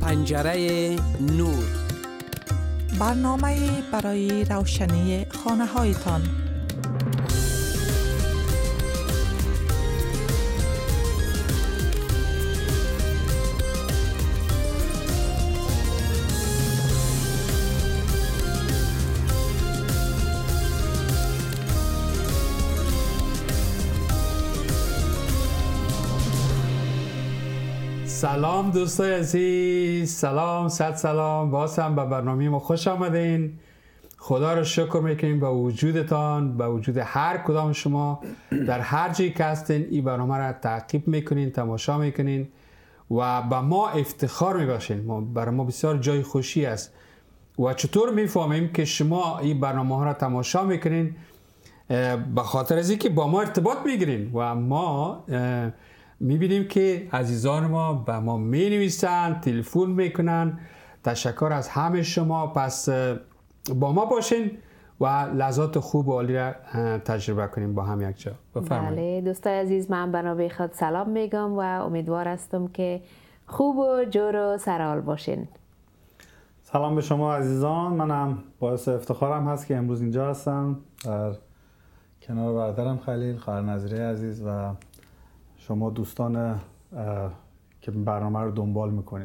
پنجره نور، برنامه برای روشنی خانه هایتان. سلام دوستای عزیز، سلام، صد سلام، باز هم به برنامه ما خوش آمدین. خدا رو شکر میکنیم به وجودتان، به وجود هر کدام شما در هر جایی که هستین این برنامه را تعقیب میکنین، تماشا میکنین و به ما افتخار میبخشین. برای ما بسیار جای خوشی است. و چطور میفهمیم که شما این برنامه ها را تماشا میکنین؟ به خاطر از اینکه با ما ارتباط میگیرین و ما میبینیم که عزیزان ما به ما مینویسن، تلفن میکنن. تشکر از همه شما. پس با ما باشین و لحظات خوب و عالی را تجربه کنیم با هم یک جا. بفرمایید. بله دوستای عزیز، من به نوبه خود سلام میگم و امیدوار هستم که خوب و جور و سرحال باشین. سلام به شما عزیزان. منم باعث افتخارم هست که امروز اینجا هستم در کنار برادرم خلیل، خواهر نظریه عزیز و شما دوستان که برنامه رو دنبال میکنید.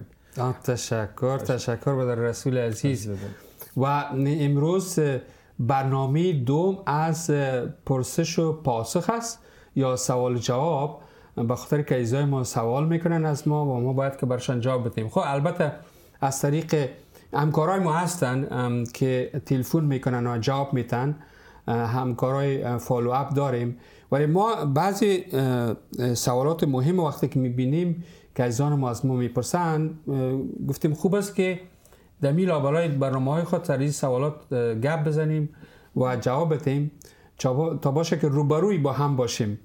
تشکر به رسول عزیز. و امروز برنامه دوم از پرسش و پاسخ است یا سوال جواب، به خاطر که عزیزای ما سوال میکنن از ما و ما باید که برشان جواب بدیم. خب البته از طریق همکارای ما هستن که تلفن میکنن و جواب میتن، همکارای فالو اپ داریم، ولی ما بعضی سوالات مهم وقتی که میبینیم که عزیزان ما از ما میپرسن، گفتیم خوب است که در لابلای برنامه‌های خود سر این سوالات گپ بزنیم و جواب بدیم تا باشه که روبروی با هم باشیم.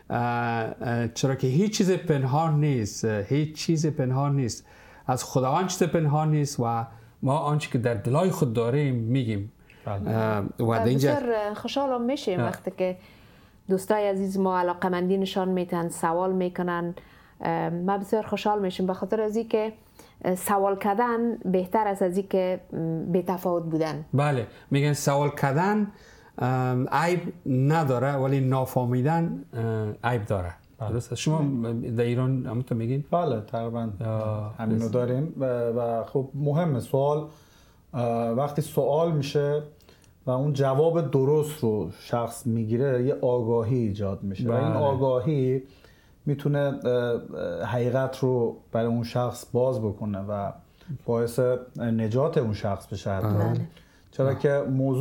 چرا که هیچ چیز پنهان نیست، هیچ چیز پنهان نیست از خداوند، چیز پنهان نیست و ما آنچه که در دلای خود داریم میگیم. و بسیار خوشحال میشیم وقتی که دوستای عزیز ما علاقمندی نشان میتن، سوال میکنن. ما بسیار خوشحال میشیم به خاطر از اینکه سوال کردن بهتر است از اینکه بی‌تفاوت بودن. بله، میگن سوال کردن عیب نداره ولی نافهمیدن عیب داره. درسته؟ شما در ایران همونطور میگین؟ بله تقریبا همینو داریم و خب مهمه سوال. وقتی سوال میشه و اون جواب درست رو شخص میگیره، یه آگاهی ایجاد میشه. بله. و این آگاهی میتونه حقیقت رو برای اون شخص باز بکنه و باعث نجات اون شخص بشه. چرا که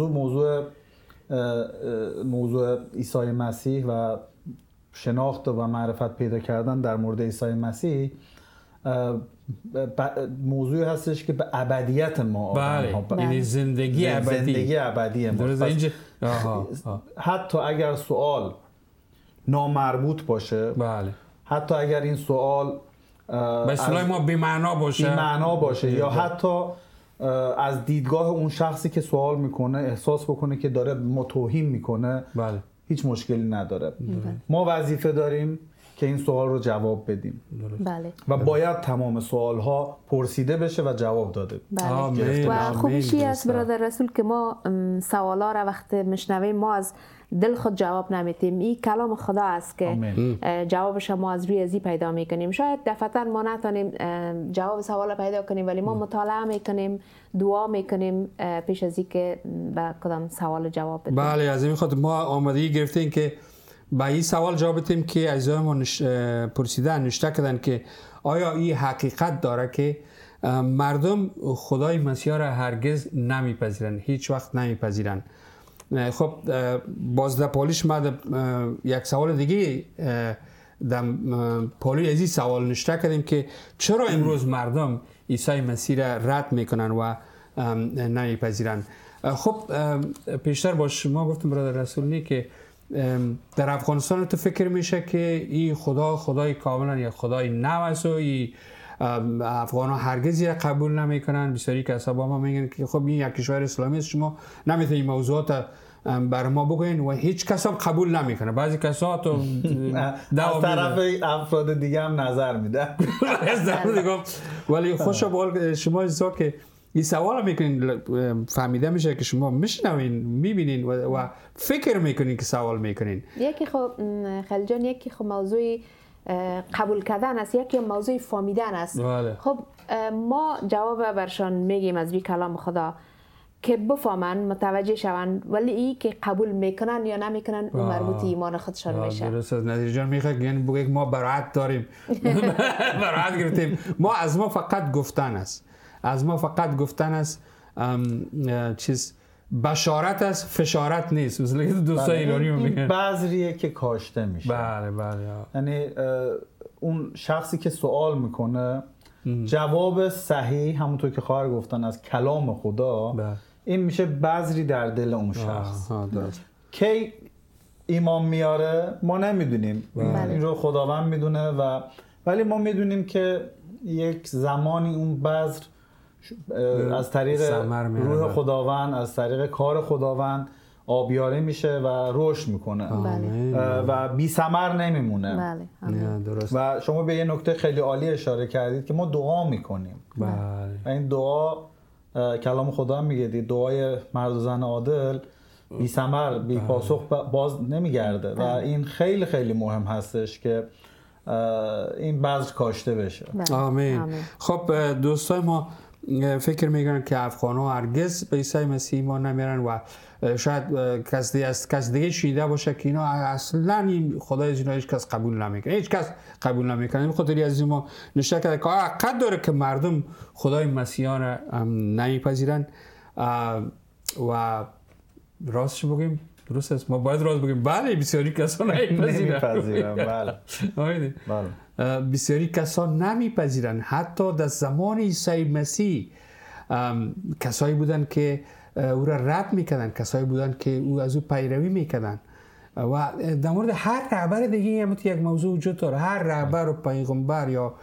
موضوع عیسی مسیح و شناخت و معرفت پیدا کردن در مورد عیسی مسیح موضوعی هستش که به ابدیت ما آدم یعنی زندگی ابدی ما. حتی اگر سوال نامربوط باشه، بله، حتی اگر این سوال به اصطلاح ما بی‌معنا باشه یا حتی از دیدگاه اون شخصی که سوال میکنه احساس بکنه که داره ما توهین میکنه، بله، هیچ مشکلی نداره. ما وظیفه داریم که این سوال رو جواب بدیم. بله. و باید تمام سوالها پرسیده بشه و جواب داده. بله. و خوبیشی است برادر رسول که ما سوالا را وقتی میشنویم ما از دل خود جواب نمیتیم. این کلام خدا است که جوابش ما از روی ازی پیدا میکنیم. شاید دفعتاً ما نتونیم جواب سوال پیدا کنیم ولی ما مطالعه میکنیم، دعا میکنیم پیش از اینکه به کدام سوال جواب بدیم. بله، از این خاطر ما آمادگی گرفتیم که با این سوال جواب بدیم که عزیزان ما پرسیدن، نوشته کردن که آیا این حقیقت داره که مردم خدای مسیح را هرگز نمیپذیرن، هیچ وقت نمیپذیرن. خب باز در پالیش ما یک سوال دیگه در پالی از این سوال نوشته کردیم که چرا امروز مردم عیسی مسیح را رد میکنن و نمیپذیرن. خب پیشتر با شما گفتم برادر رسولی که در افغانستان تو فکر میشه که این خدای کاملا یا خدای نو است و افغان ها هرگز یک قبول نمیکنن. بسیاری کسا با ما میگن که خب این یک کشور اسلامی است، شما نمیتونید موضوعات برای ما بگوین و هیچ کس هم قبول نمیکنه. بعضی کسا تو از طرف افراد دیگه هم نظر میده. ولی خوشا بال شما اجازه که این سوال میکنین فهمیده میشه که شما میشنوین میبینین و فکر میکنین که سوال میکنین. یکی خب خلیل جان یکی خب موضوع قبول کردن است، یکی موضوع فهمیدن است. خب ما جواب برشان میگیم از بی کلام خدا که بفهمن متوجه شون، ولی ای که قبول میکنن یا نمیکنن اون مربوط ایمان خودشان میشه. درست است. نظیر جان میخواد یعنی بگه ما برات داریم برات گرفتیم. ما از ما فقط گفتن است، از ما فقط گفتن است، چیز بشارت است، فشارت نیست. مثلا دوستای ایرانی میگن بذریه که کاشته میشه. بله بله. یعنی اون شخصی که سوال میکنه جواب صحیح همونطور که خواهر گفتن از کلام خدا این میشه بذری در دل اون شخص. کی ایمان میاره ما نمیدونیم، این رو خداوند میدونه و ولی ما میدونیم که یک زمانی اون بذر از طریق روح خداوند، از طریق کار خداوند آبیاری میشه و رشد میکنه و بی ثمر نمیمونه. درست. و شما به یه نکته خیلی عالی اشاره کردید که ما دعا میکنیم و این دعا کلام خدا هم میگه دعای مرد و زن عادل بی ثمر بی پاسخ باز نمیگرده و این خیلی خیلی مهم هستش که این بذر کاشته بشه. آمین. خب دوستای ما فکر میکنن که افغان‌ها هرگز به عیسی مسیح ایمان نمیارن و شاید کس دیگه شیده باشه که اینا اصلا این خدای از اینا هیچ کس قبول نمیکنه، هیچ کس قبول نمیکنه. این خاطری از ما نشته کرده که حقیقت داره که مردم خدای مسیحیان نمیپذیرن و راستش بگیم درست است، ما باید راست بگیم بله بسیاری کسا نمیپذیرن. بله بسیاری کسان نمیپذیرن. حتی در زمان عیسی مسیح کسایی بودن که او را رد میکردن، کسایی بودن که او از او پیروی میکردن و در مورد هر رهبر دیگه هم یک موضوع وجود داره. هر رهبر و پیغمبر یا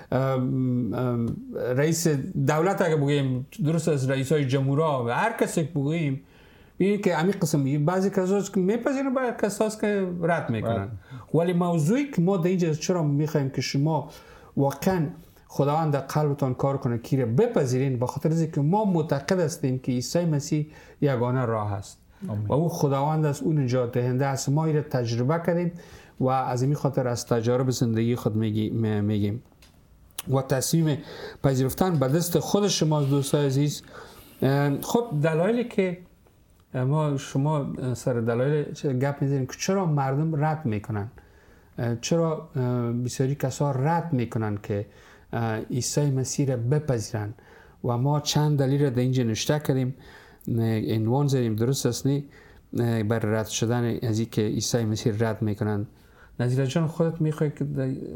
رئیس دولت اگه بگیم درست از رئیسای جمهورها و هر کسی بگیم این که همین قسم بعضی کساست که میپذیرن بعضی کساست که رد میکنن. ولی موضوعی که ما در اینجا چرا میخوایم که شما واقعا خداوند در قلبتان کار کنه که را بپذیرین، به خاطر اینکه ما معتقد هستیم که عیسی مسیح یگانه راه است و او خداوند است، او نجات دهنده است. ما این را تجربه کردیم و از این خاطر از تجارب زندگی خود میگیم و تصمیم پذیرفتن به دست خود شما دوستای عزیز. خب دلایلی که ما شما سر دلایل گپ میزنیم که چرا مردم رد میکنن، چرا بسیاری کسا رد میکنن که عیسی مسیح را بپذیرن و ما چند دلیل را در اینجا نشته کردیم، عنوان زدیم درست است نی بر رد شدن از این که عیسی مسیح رد میکنن. نظیر جان خودت میخوای که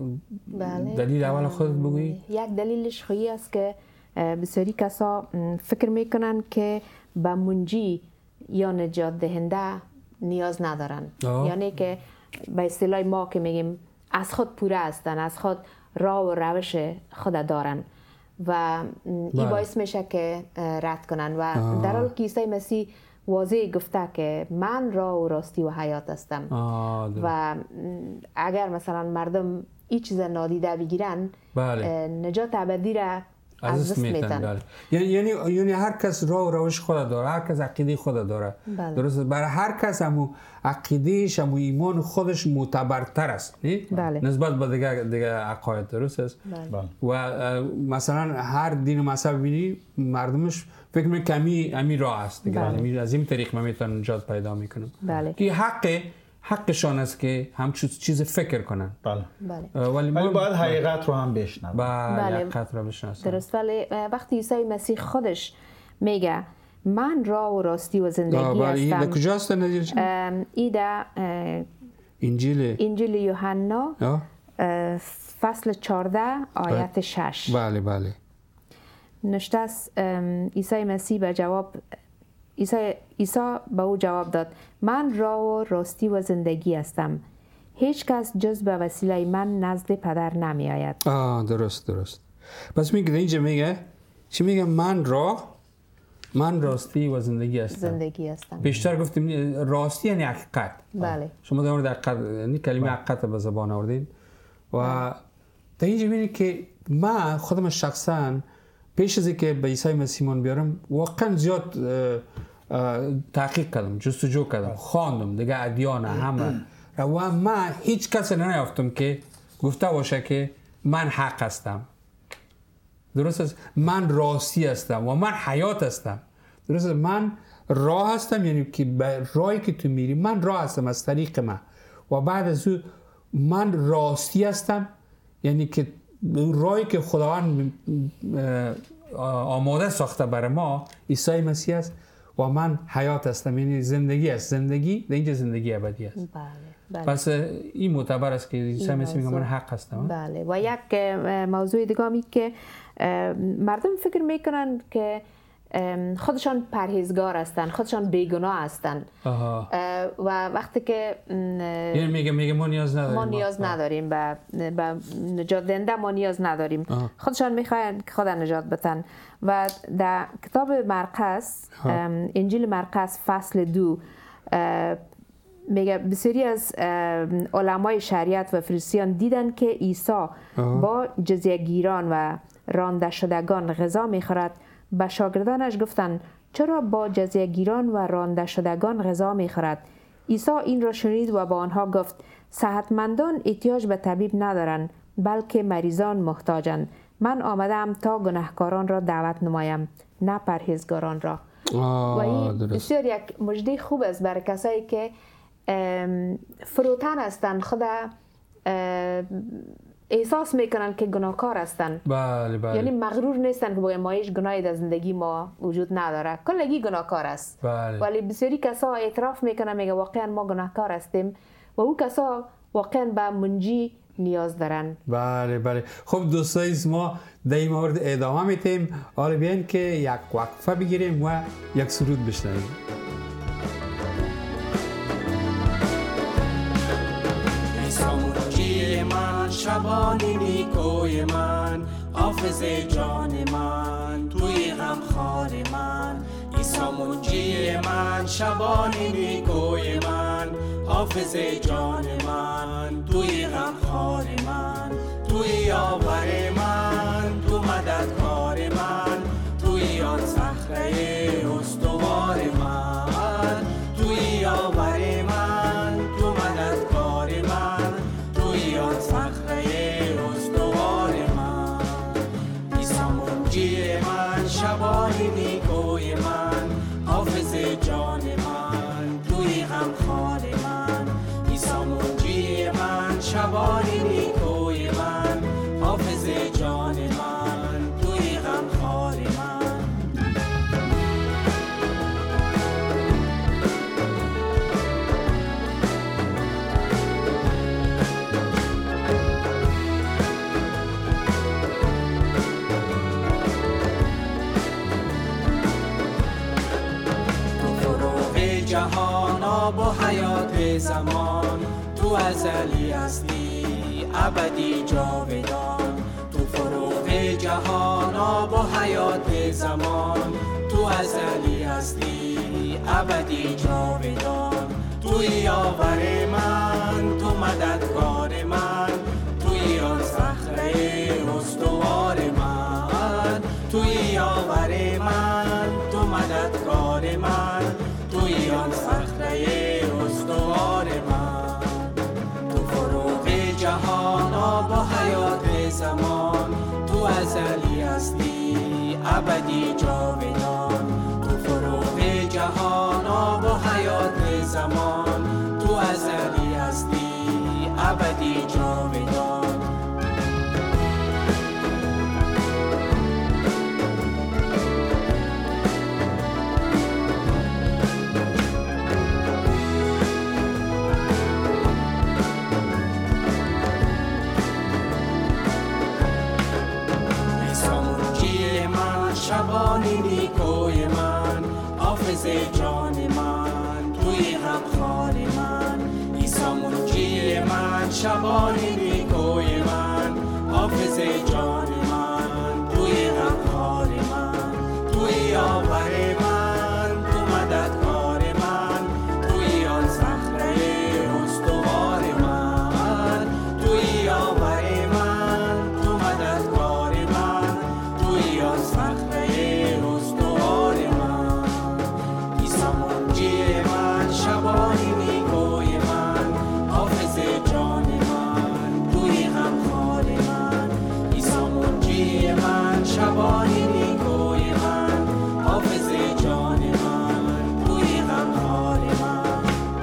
دلیل اول خودت بگویی؟ یک دلیلش خویی است که بسیاری کسا فکر میکنن که به منجی یا نجات دهنده نیاز ندارن. یعنی که به اصطلاح ما که میگیم از خود پوره هستن، از خود راه و روش خود دارن و این باعث میشه که رد کنن و در حالی که عیسی مسیح واضح گفته که من راه و راستی و حیات هستم و اگر مثلا مردم این چیز نادیده بگیرن نجات ابدی را از دست میتن. یعنی هر کس راه و روش خود داره، هر کس عقیده خود داره. درست، برای هر کس همو عقیدهش همو ایمان خودش معتبرتر است نسبت به دیگه عقاید. درست است. و مثلا هر دین و مذهب بینی مردمش فکر میکنه که امی راه است دیگه، از این طریق ما میتونن نجات پیدا میکنن که حقشان است که هم چیز فکر کنن. ولی باید حقیقت رو هم بشنون. حقیقت رو بشناسن. درست. ولی وقتی عیسی مسیح خودش میگه من راه و راستی و زندگی هستم. این کجاست نظیر؟ این در انجیل یوحنا فصل 14 آیت 6. بله نشته است عیسی مسیح به جواب عیسی به او جواب داد من راه و راستی و زندگی هستم، هیچ کس جز به وسیله من نزد پدر نمی آید. درست. پس میگه اینجا میگه چی میگه؟ من راه من راستی و زندگی هستم. بیشتر گفتیم راستی یعنی حقیقت. بله. شما در مورد حقیقت یعنی کلمه حقیقت به زبان آوردین و در اینجا ببینید که من خودم شخصا پیش از اینکه به عیسی مسیح ایمان بیارم واقعا زیاد تحقیق کردم، جستجو کردم، خواندم دیگه ادیان همه و من هیچ کسی نیافتم که گفته باشه که من حق هستم. درست است؟ من راستی هستم و من حیات هستم. درست است؟ من راه هستم، یعنی که به راهی که تو میری من راه هستم از طریق من و بعد از اون من راستی هستم، یعنی که راهی که خداوند آماده ساخته برای ما عیسی مسیح است و من حیات هستم، یعنی زندگی است. زندگی در اینجا زندگی ابدی است. بله. پس این معتبر است که عیسی مسیح میگه من حق هستم. بله. و یک موضوع دیگه می که مردم فکر میکنن که خودشان پرهیزگار هستند، خودشان بیگناه هستند و وقتی که یعنی میگه ما نیاز نداریم به نجات دهنده، ما نیاز نداریم. خودشان میخواین که خدا نجات بدن. و در کتاب مرقس، انجیل مرقس فصل 2 میگه بسیاری از علمای شریعت و فریسیان دیدن که عیسی با جزیه گیران و رانده شدگان غذا میخورد. به شاگردانش گفتند چرا با جزیه گیران و رانده شدگان غذا میخورد؟ عیسی این را شنید و با آنها گفت صحتمندان احتیاج به طبیب ندارند بلکه مریضان محتاجند. من آمدم تا گناهکاران را دعوت نمایم نه پرهیزگاران را. و این بسیار یک مژده خوب است برای کسایی که فروتن هستند، خدا احساس میکنن که گناهکار هستن. بله. یعنی مغرور نیستن که باید ما هیچ گناهی در زندگی ما وجود نداره، کلگی گناهکار است. بله. ولی بسیاری کسا اعتراف میکنن، میگه واقعا ما گناهکار هستیم و او کسا واقعا به منجی نیاز دارن. بله. خب دوستای ما در این مورد ادامه میتیم. حالا بیاین که یک وقفه بگیریم و یک سرود بشنویم. شبانی نیکوی من، حافظ جان من، توی غمخوار من. عیسی منجی من، شبانی نیکوی من، حافظ جان من، توی غمخوار من. توی یاور من، تو مددکار من، توی آن صخره استوار من. توی یاور من، تو مددکار من، توی آن صخره استوار من. عیسی منجی من، شبانی نیکوی من، حافظ جان من، توی غمخوار من. عیسی منجی من، شبانی نیکوی من، حافظ جان من، توی غمخوار من. جهان آب و حیات زمان، تو ازلی هستی ابدی جاودان. تو فروغ جهان آب و حیات زمان، تو ازلی هستی ابدی جاودان. توی یاور من، تو مددکار من، توی آن صخره استوار من. توی یاور من، تو مددکار من، توی آن صخره استوار من. تو فروغ جهان آب و حیات زمان، تو ازلی هستی ابدی جاودان. تو فروغ جهان آب و حیات زمان، تو ازلی هستی ابدی جاودان. شبانی نیکوی من، حافظ جان من، توی غمخوار من. عیسی منجی من، شبانی نیکوی من، حافظ جان من، توی غمخوار من. توی یاور من، شبان نیکوی من، حافظ جان من، توی غمخوار من.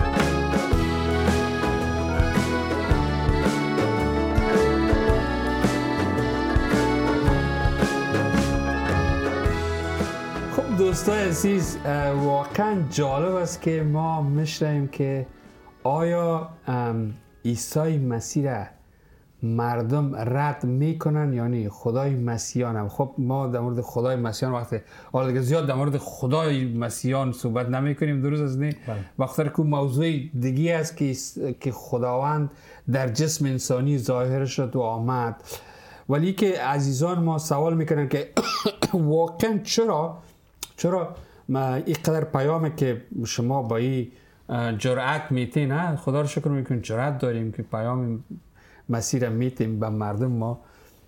خب دوستای عزیز، واقعا جالب است که ما میشنویم که آیا عیسی مسیح را مردم رد میکنن یا نه؟ خدای مسیحیان هم. خب ما در مورد خدای مسیحیان وقتی حالا دیگه زیاد در مورد خدای مسیحیان صحبت نمی کنیم، درست است نه؟ وقتی که موضوع دیگه است که خداوند در جسم انسانی ظاهر شد و آمد. ولی که عزیزان ما سوال میکنن که واقعا چرا این قدر پیامه که شما با این جرأت میتین، نه؟ خدا رو شکر میکنیم جرأت داریم که پیام مسیح را میتیم به مردم ما.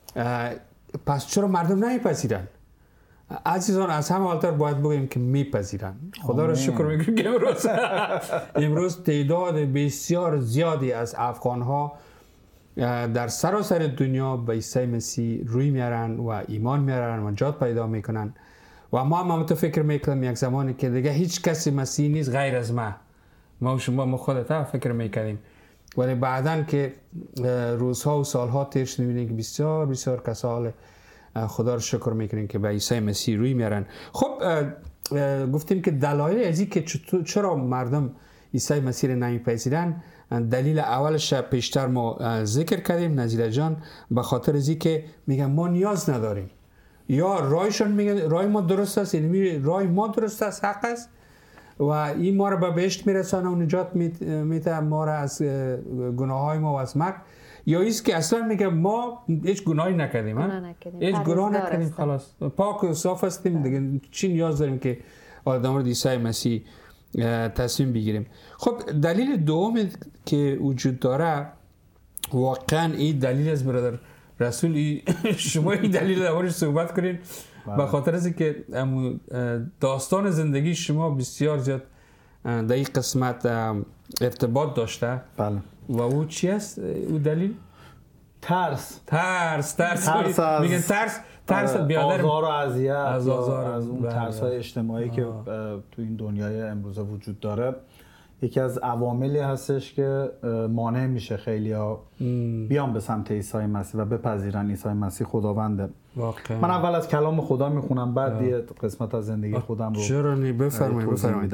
پس چرا مردم نمیپذیرن؟ عزیزان از همه حالتر باید بگیم که میپذیرن. خدا رو شکر میکنیم که امروز تعداد بسیار زیادی از افغان ها در سراسر دنیا به عیسی مسیح روی میارن و ایمان میارن و نجات پیدا میکنن. و ما هم فکر میکنم یک زمانی که دیگه هیچ کسی مسیح نیست غیر از ما و شما، ما خودتا فکر میکنیم. ولی بعدن که روزها و سالها تیر شد میبینیم که بسیار کسال خدا رو شکر میکنیم که به عیسی مسیح روی میارن. خب گفتیم که دلایل ازی که چرا مردم عیسی مسیح رو نمیپذیرن، دلیل اولش پیشتر ما ذکر کردیم نظیر جان، به خاطر ازی که میگن ما نیاز نداریم، یا رایشون میگن رای ما درست است، یعنی رای ما درست است، حق است و این ما رو به بهشت میرسانه و نجات میده ما رو از گناه های ما و از مرگ، یا ایست که اصلا میگه ما هیچ گناهی نکردیم، هیچ گناه نکردیم، خلاص پاک و صاف هستیم دیگه، چی نیاز داریم که در مورد عیسی مسیح تصمیم بگیریم. خب دلیل دوم که وجود داره واقعا این دلیل از برادر رسول، شما این دلیل دربارش صحبت کنین، به خاطر از که داستان زندگی شما بسیار زیاد در این قسمت ارتباط داشته. بله. و او چی است او دلیل؟ ترس میگن ترس بیادر آزار و اذیت، از اون بله. ترس‌های اجتماعی که تو این دنیای امروزه وجود داره، یکی از عواملی هستش که مانع میشه خیلیا بیان به سمت عیسی مسیح و بپذیرن عیسی مسیح خداونده. واقعا من اول از کلام خدا میخونم، بعد یه قسمت از زندگی خودم رو چرا نی بفرمایید.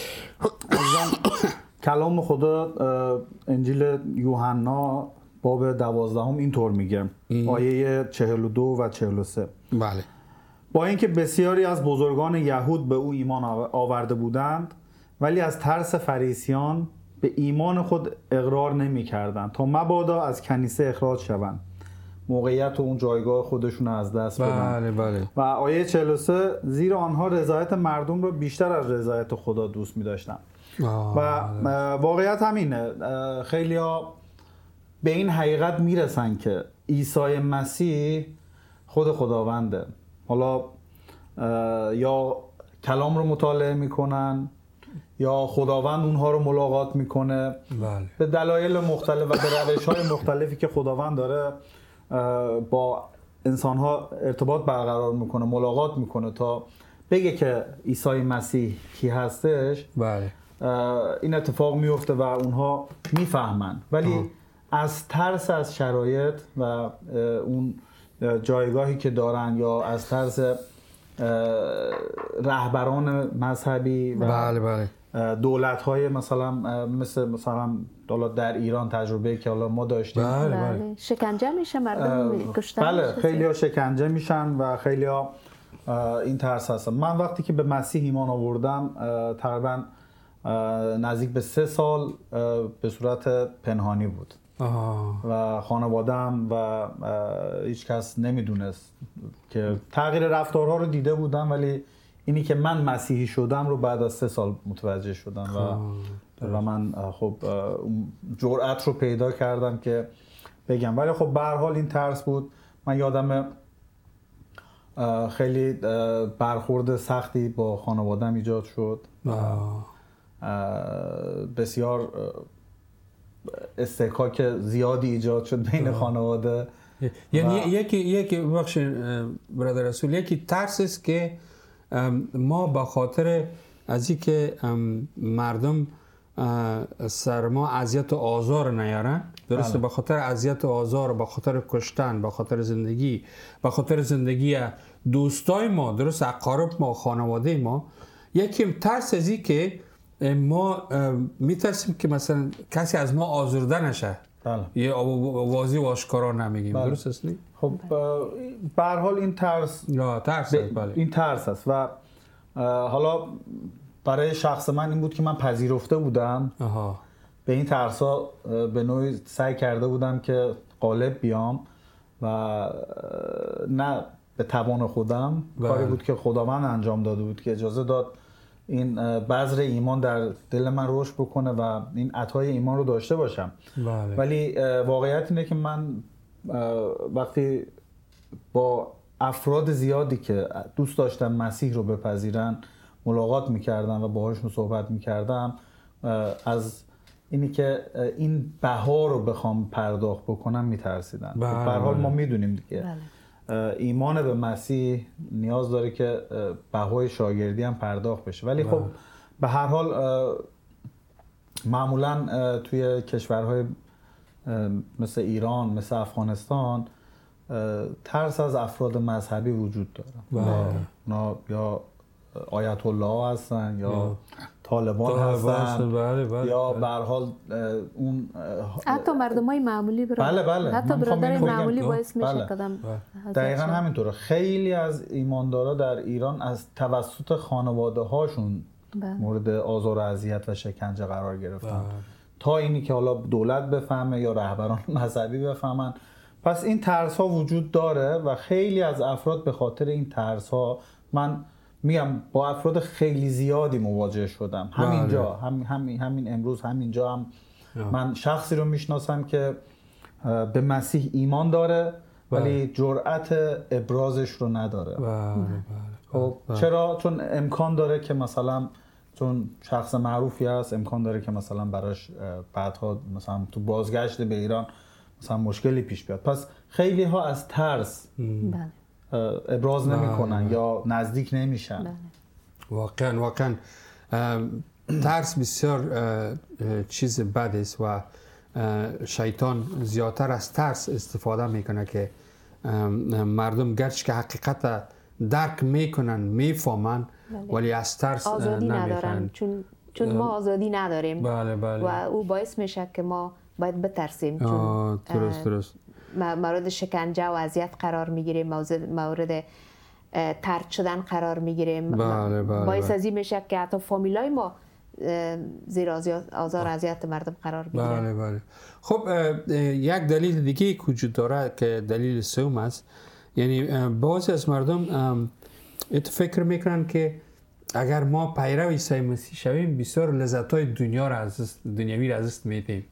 کلام خدا انجیل یوحنا باب 12 اینطور میگه، آیه 42 و 43. بله. با اینکه بسیاری از بزرگان یهود به او ایمان آورده بودند، ولی از ترس فریسیان به ایمان خود اقرار نمی کردند تا مبادا از کنیسه اخراج شوند، موقعیت و اون جایگاه خودشون از دست بدن. بله. و آیه 43 زیرا آنها رضایت مردم رو بیشتر از رضایت خدا دوست می داشتن. و واقعیت همینه، خیلی ها به این حقیقت میرسن که عیسی مسیح خود خداونده. حالا یا کلام رو مطالعه میکنن یا خداوند اونها رو ملاقات میکنه. بله. به دلایل مختلف و به روش‌های مختلفی که خداوند داره با انسان‌ها ارتباط برقرار میکنه، ملاقات میکنه تا بگه که عیسی مسیح کی هستش. بله. این اتفاق میفته و اونها میفهمن، ولی از ترس از شرایط و اون جایگاهی که دارن یا از ترس رهبران مذهبی و بله. دولت‌های مثلا در ایران تجربه که حالا ما داشتیم، بله. شکنجه میشه مردم، کشتن بله میشه. خیلی‌ها شکنجه میشن و خیلی‌ها این ترس هستن. من وقتی که به مسیح ایمان آوردم تقریبا نزدیک به 3 سال به صورت پنهانی بود و خانواده‌ام و هیچ کس نمیدونست که تغییر رفتارها رو دیده بودم، ولی اینی که من مسیحی شدم رو بعد از 3 سال متوجه شدم و من خب جرأت رو پیدا کردم که بگم. ولی خب به هر حال این ترس بود. من یادم خیلی برخورد سختی با خانواده‌ام ایجاد شد، بسیار استحکاک زیادی ایجاد شد بین خانواده یعنی یکی بخش برادر رسول، یکی ترس است که ما به خاطر از این که مردم سر ما اذیت و آزار نیارن، درسته؟ به خاطر اذیت و آزار، به خاطر کشتن، به خاطر زندگی، به خاطر زندگی دوستای ما، درست، اقارب ما، خانواده ما، یکی ترس از این که ما میترسیم که مثلا کسی از ما آزرده نشه. بله. یه واضح و آشکارا نمیگیم. بله. درست است؟ خب به هر حال این ترس بله. این ترس است و حالا برای شخص من این بود که من پذیرفته بودم به این ترسا، به نوعی سعی کرده بودم که غالب بیام و نه به توان خودم. کاری بود که خداوند انجام داده بود که اجازه داد این بذر ایمان در دل من رشد بکنه و این عطای ایمان رو داشته باشم. بله. ولی واقعیت اینه که من وقتی با افراد زیادی که دوست داشتن مسیح رو بپذیرن ملاقات میکردم و باهاشون صحبت میکردم، از اینی که این بها رو بخوام پرداخت بکنم میترسیدم. به هر حال ما میدونیم دیگه ایمان به مسیح نیاز داره که بهای شاگردی هم پرداخت بشه. ولی خب به هر حال معمولا توی کشورهای مثل ایران، مثل افغانستان، ترس از افراد مذهبی وجود داره. اونا یا آیت الله هستن یا طالبان هستن. بله. یا به هر حال اون حتی مردمای معمولی بله. حتی برادرای معمولی باعث میشه کدام. دقیقاً همینطوره. خیلی از ایماندارا در ایران از توسط خانواده هاشون مورد آزار و اذیت و شکنجه قرار گرفتن تا اینی که حالا دولت بفهمه یا رهبران مذهبی بفهمن. پس این ترس ها وجود داره و خیلی از افراد به خاطر این ترس ها، من میگم با افراد خیلی زیادی مواجه شدم همینجا، همین امروز همینجا هم من شخصی رو میشناسم که به مسیح ایمان داره ولی جرأت ابرازش رو نداره. خب چرا؟ چون امکان داره که مثلا چون شخص معروفی هست، امکان داره که مثلا براش بعدها مثلا تو بازگشت به ایران مثلا مشکلی پیش بیاد. پس خیلی ها از ترس ابراز نمی کنن یا نزدیک نمیشن. واقعا ترس بسیار چیز بد است و شیطان زیادتر از ترس استفاده میکنه که مردم گرچه که حقیقت درک میکنن، میفهمن، ولی از ترس آزادی ندارن. چون ما آزادی نداریم. بله. و او باعث میشه که ما باید بترسیم، چون درست مورد شکنجه و اذیت قرار میگیریم، مورد طرد شدن قرار میگیریم. باعث از این میشه که حتی فامیلای ما زیر آزار اذیت مردم قرار بگیرن. بله. خب یک دلیل دیگه وجود داره که دلیل سوم است. یعنی بعضی از مردم فکر میکنن که اگر ما پیرو عیسی مسیح شویم بسیار لذت‌های دنیا را دنیوی را از دست میدیم.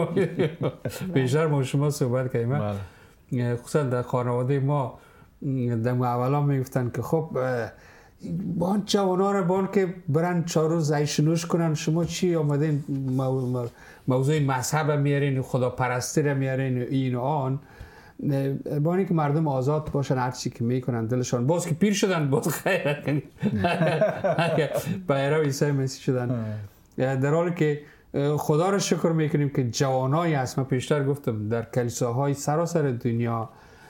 بیشتر ما شما صحبت کردیم، خصوصا در خانواده ما در اولا میگفتن که خب با جوانا را بان که برن 4 روز عیش کنن، شما چی آمدین موضوع مذهب میارین، خدا پرستی را میارین، این و آن. با اینکه مردم آزاد باشن هر چی که میکنن دلشان، باز که پیر شدن باز خیره کنید پیرو عیسی مسیح شدن. در حالی که خدا را شکر میکنیم که جوانایی هست. من پیشتر گفتم در کلیساهای سراسر دنیا،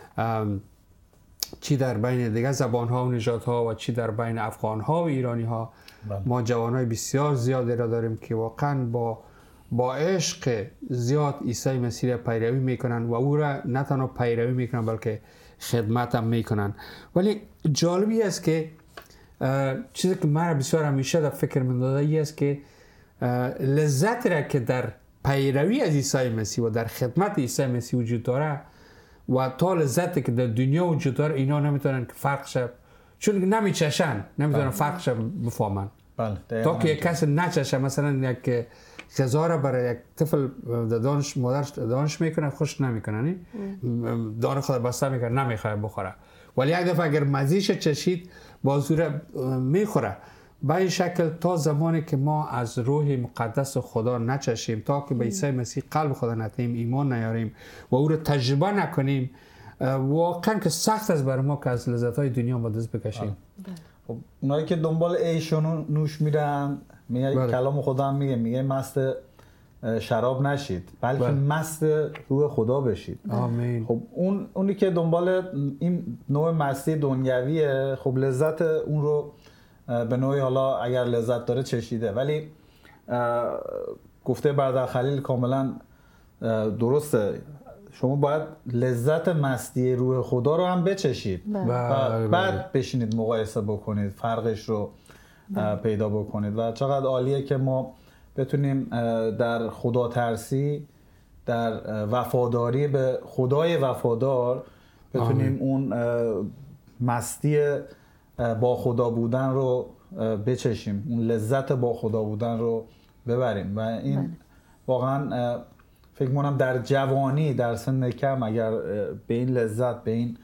چی در بین دیگه زبانها و نژادها و چی در بین افغانها و ایرانیها، ما جوانای بسیار زیادی را داریم که واقعا با عشق زیاد عیسی مسیح را پیروی میکنن و او را نه تنها پیروی میکنن بلکه خدمت هم میکنن. ولی جالبی است که چیزی که من بسیار همیشه در فکر من داده ای است که لذت را که در پیروی از عیسی مسیح و در خدمت عیسی مسیح وجود داره و تا لذتی که در دنیا وجود داره، اینا نمیتونن که فرقش، چون نمیچشن، نمیتونن فرقش بفهمن. تا که یک کس نچشه، مثلا یک غذا را برای یک طفل دانش مادرش دانش میکنه، خوش نمیکنه، دانه خود بسته میکنه، نمیخواد بخوره، ولی یک دفعه اگر مزیش چشید بازوره میخوره. به این شکل تا زمانی که ما از روح مقدس خدا نچشیم، تا که به عیسی مسیح قلب خدا نتیم، ایمان نیاریم و او را تجربه نکنیم، واقعا که سخت است برای ما که از لذت‌های دنیا با دست بکشیم. خب اونایی که دنبال عیش و نوش میرن، میگه کلام خدا هم میگه مست شراب نشید بلکه مست روح خدا بشید. آمین. خب اونی که دنبال این نوع مستی دنیویه، خب لذت اون رو به نوعی حالا اگر لذت داره چشیده، ولی گفته برادر خلیل کاملا درسته، شما باید لذت مستی روح خدا رو هم بچشید و بعد بشینید مقایسه بکنید، فرقش رو پیدا بکنید. و چقدر عالیه که ما بتونیم در خدا ترسی، در وفاداری به خدای وفادار بتونیم اون مستی با خدا بودن رو بچشیم، اون لذت با خدا بودن رو ببریم. و این واقعا فکر کنم در جوانی، در سن کم اگر به این لذت، به این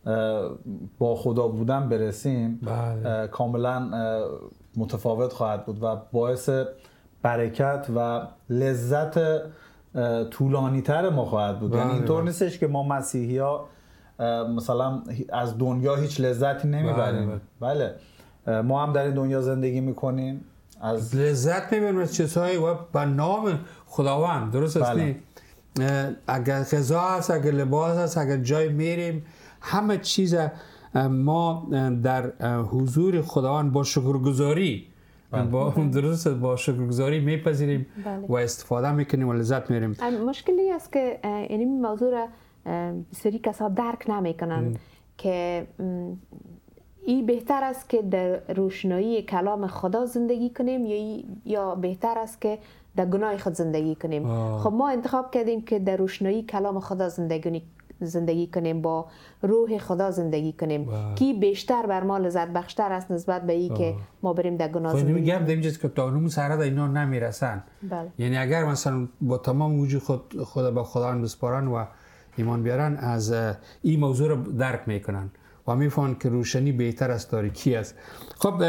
با خدا بودن برسیم، کاملا متفاوت خواهد بود و باعث برکت و لذت طولانی تر ما خواهد بود. یعنی اینطور نیستش که ما مسیحی ها مثلا از دنیا هیچ لذتی نمیبریم. بله ما هم در این دنیا زندگی میکنیم، از لذت میبریم از چیزهایی و به نام خداوند. درست است؟ اگر غذا هست، اگر لباس هست، اگر جای میریم، همه چیز ما در حضور خداوند با شکرگزاری درست با شکرگزاری میپذیریم و استفاده میکنیم و لذت میبریم. مشکلی است که این موضوع را بسیاری کسا درک نمیکنن که این بهتر است که در روشنایی کلام خدا زندگی کنیم یا بهتر است که در گناه خود زندگی کنیم. خب ما انتخاب کردیم که در روشنایی کلام خدا زندگی کنیم، با روح خدا زندگی کنیم که بیشتر بر ما لذت بخشتر است نسبت به این که ما بریم در گناه زندگی. میگم در اینجاست که تا اون سرد اینا نمیرسن. یعنی اگر مثلا با تمام وجود خود به خدا بسپارن و ایمان بیارن، از این موضوع رو درک میکنن و میفهمن که روشنی بهتر از تاریکی است. خب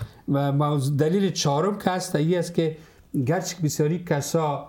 دلیل چهارم که هست این است که گرچه بسیاری کسا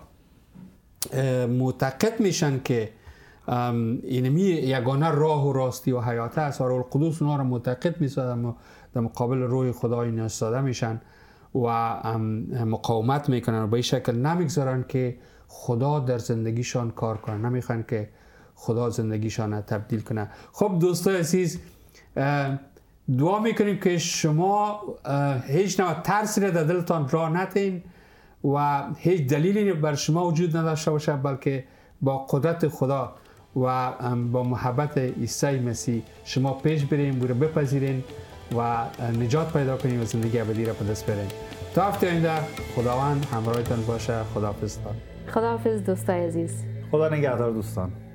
معتقد میشن که اینمی یگانه راه و راستی و حیات است و روح القدس اونا رو معتقد میسازن و در مقابل روح خدا اینا ایستاده میشن و مقاومت میکنن و به این شکل نمیگذارن که خدا در زندگیشان کار کنه، نمیخوان که خدا زندگیشان تبدیل کنه. خب دوستای عزیز، دعا میکنیم که شما هیچ نوع ترسی را در دلتان راه ندین و هیچ دلیلی بر شما وجود نداشته باشه، بلکه با قدرت خدا و با محبت عیسی مسیح شما پیش بریم و رو بپذیرین و نجات پیدا کنین و زندگی ابدی را به دست برین. تا هفته آینده خداوند همراهتان باشه. خداحافظ. خداحافظ دوستای عزیز. خدا نگهدار دوستان.